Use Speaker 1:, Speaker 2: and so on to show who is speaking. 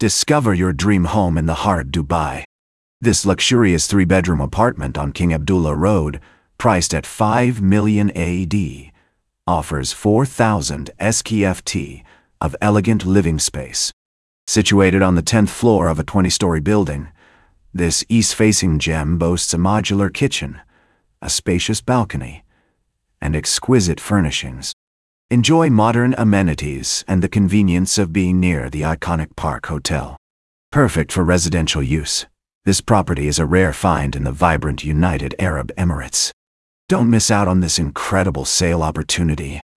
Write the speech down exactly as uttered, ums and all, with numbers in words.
Speaker 1: Discover your dream home in the heart of Dubai. This luxurious three-bedroom apartment on King Abdullah Road, priced at five million A D, offers four thousand square feet of elegant living space. Situated on the tenth floor of a twenty-story building, this east-facing gem boasts a modular kitchen, a spacious balcony, and exquisite furnishings. Enjoy modern amenities and the convenience of being near the iconic Park Hotel. Perfect for residential use, this property is a rare find in the vibrant United Arab Emirates. Don't miss out on this incredible sale opportunity.